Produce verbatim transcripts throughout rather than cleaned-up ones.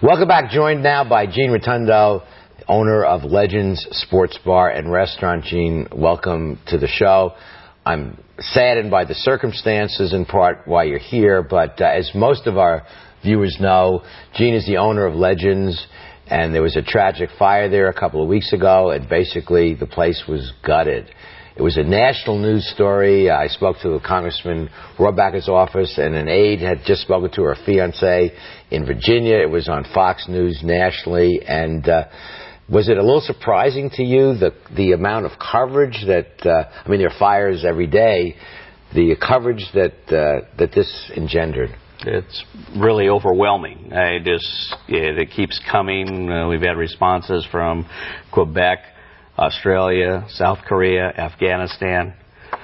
Welcome back. Joined now by Gene Rotundo, owner of Legends Sports Bar and Restaurant. Gene, welcome to the show. I'm saddened by the circumstances, in part why you're here, but uh, as most of our viewers know, Gene is the owner of Legends, and there was a tragic fire there a couple of weeks ago, and basically the place was gutted. It was a national news story. I spoke to Congressman Rohrabacher's office, and an aide had just spoken to her fiancé in Virginia. It was on Fox News nationally. And uh, was it a little surprising to you, the the amount of coverage that, uh, I mean, there are fires every day, the coverage that uh, that this engendered? It's really overwhelming. I just, it, it keeps coming. Uh, we've had responses from Quebec, Australia, South Korea, Afghanistan.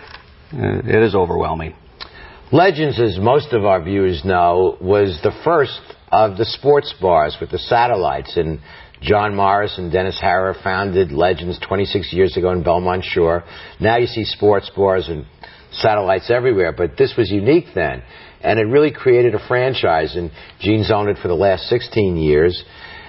Uh, it is overwhelming. Legends, as most of our viewers know, was the first of the sports bars with the satellites. And John Morris and Dennis Harrer founded Legends twenty-six years ago in Belmont Shore. Now you see sports bars and satellites everywhere, but this was unique then. And it really created a franchise, and Gene's owned it for the last sixteen years.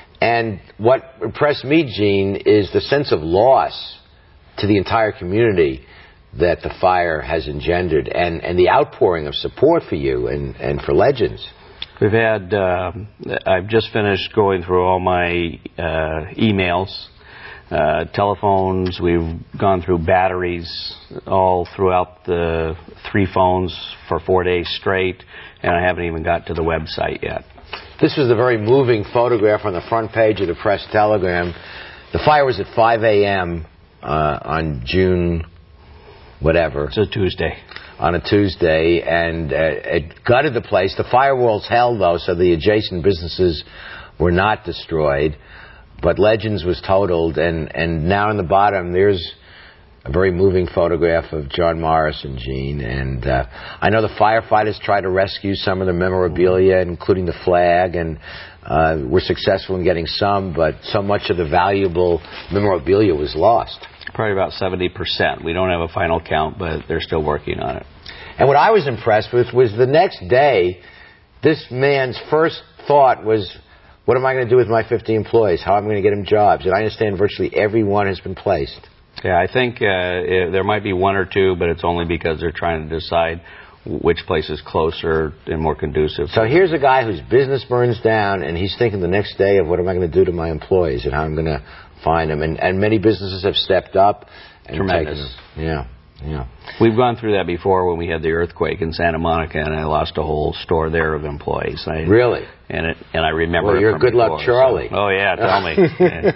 And what impressed me, Gene, is the sense of loss to the entire community that the fire has engendered, and, and the outpouring of support for you and, and for Legends. We've had, uh, I've just finished going through all my uh, emails, uh, telephones. We've gone through batteries all throughout the three phones for four days straight, and I haven't even got to the website yet. This was a very moving photograph on the front page of the Press Telegram. The fire was at five a m Uh, on June whatever. It's a Tuesday. On a Tuesday, and uh, it gutted the place. The firewalls held, though, so the adjacent businesses were not destroyed. But Legends was totaled, and, and now in the bottom there's a very moving photograph of John Morris and Gene. And uh, I know the firefighters tried to rescue some of the memorabilia, including the flag, and uh, were successful in getting some, but so much of the valuable memorabilia was lost. Probably about seventy percent. We don't have a final count, but they're still working on it. And what I was impressed with was the next day, this man's first thought was, what am I going to do with my fifty employees? How am I going to get them jobs? And I understand virtually everyone has been placed. Yeah, I think uh, it, there might be one or two, but it's only because they're trying to decide which place is closer and more conducive. So here's a guy whose business burns down, and he's thinking the next day of what am I going to do to my employees and how I'm going to find them. And, and many businesses have stepped up. And Tremendous. Taken them. Yeah, yeah. We've gone through that before when we had the earthquake in Santa Monica, and I lost a whole store there of employees. I, really? And it, and I remember. Well, it you're from good before, luck, Charlie. So. Oh yeah, tell me. Yeah.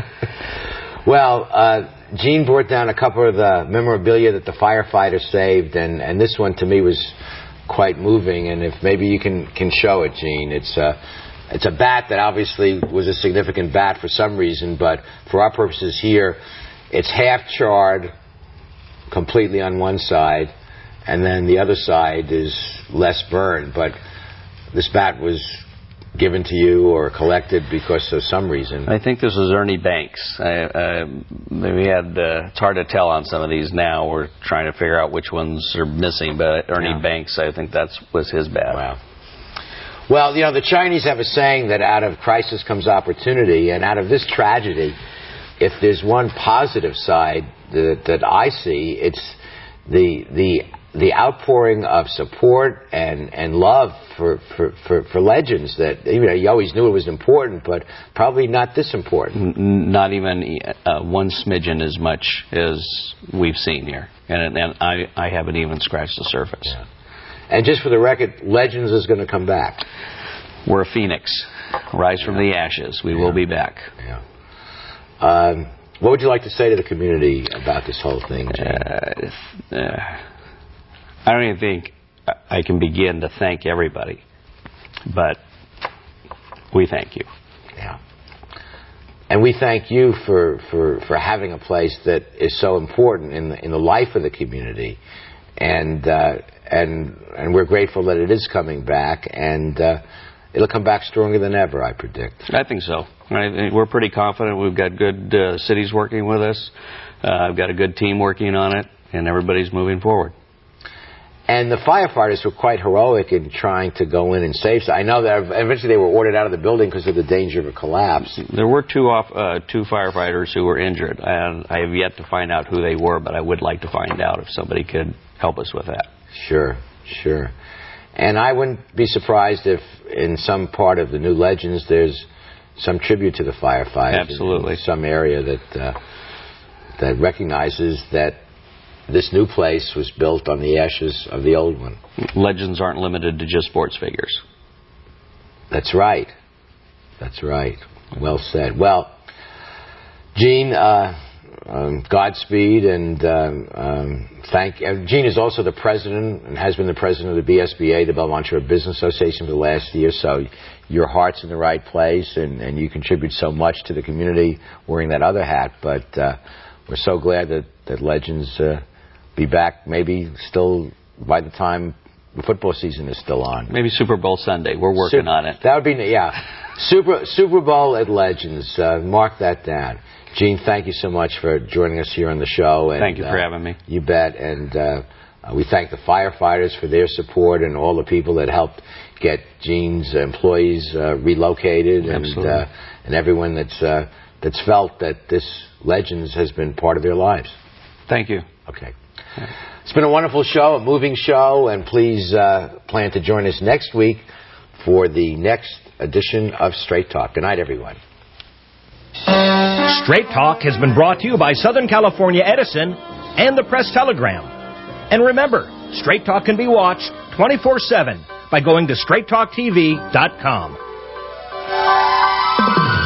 Well, uh, Gene brought down a couple of the memorabilia that the firefighters saved, and, and this one to me was quite moving. And if maybe you can, can show it, Gene. It's a, it's a bat that obviously was a significant bat for some reason, but for our purposes here, it's half charred completely on one side, and then the other side is less burned. But this bat was given to you or collected because of some reason. I think this was Ernie Banks. I, uh, we had, uh, it's hard to tell on some of these now. We're trying to figure out which ones are missing, but Ernie yeah. Banks, I think that was his bat. Wow. Well, you know, the Chinese have a saying that out of crisis comes opportunity, and out of this tragedy, if there's one positive side that, that I see, it's the the the outpouring of support and, and love for, for, for, for Legends that, you know, you always knew it was important, but probably not this important. Not even uh, one smidgen as much as we've seen here. And, and I, I haven't even scratched the surface. Yeah. And just for the record, Legends is going to come back. We're a phoenix. Rise yeah. from the ashes. We yeah. will be back. Yeah. Um, what would you like to say to the community about this whole thing, Gene? Uh, uh, I don't even think I can begin to thank everybody, but we thank you. Yeah. And we thank you for, for, for having a place that is so important in the, in the life of the community. And, uh, and, and we're grateful that it is coming back, and uh, it'll come back stronger than ever, I predict. I think so. I think we're pretty confident. We've got good uh, cities working with us. Uh, I've got a good team working on it, and everybody's moving forward. And the firefighters were quite heroic in trying to go in and save. I know that eventually they were ordered out of the building because of the danger of a collapse. There were two off, uh, two firefighters who were injured, and I have yet to find out who they were, but I would like to find out if somebody could help us with that. Sure, sure. And I wouldn't be surprised if in some part of the New Legends there's some tribute to the firefighters. Absolutely. In some area that uh, that recognizes that this new place was built on the ashes of the old one. Legends aren't limited to just sports figures. That's right. That's right. Well said. Well, Gene, uh, um, Godspeed, and um, um, thank. Uh, Gene is also the president and has been the president of the B S B A, the Belmont Shore Business Association, for the last year. So your heart's in the right place, and, and you contribute so much to the community wearing that other hat. But uh, we're so glad that that Legends. Uh, be back maybe still by the time the football season is still on. Maybe Super Bowl Sunday. We're working Super, on it. That would be, yeah. Super Super Bowl at Legends. Uh, mark that down. Gene, thank you so much for joining us here on the show. And, thank you for uh, having me. You bet. And uh, uh, we thank the firefighters for their support and all the people that helped get Gene's employees uh, relocated. Absolutely. And, uh, and everyone that's, uh, that's felt that this Legends has been part of their lives. Thank you. Okay. It's been a wonderful show, a moving show, and please uh, plan to join us next week for the next edition of Straight Talk. Good night, everyone. Straight Talk has been brought to you by Southern California Edison and the Press Telegram. And remember, Straight Talk can be watched twenty-four seven by going to straight talk t v dot com.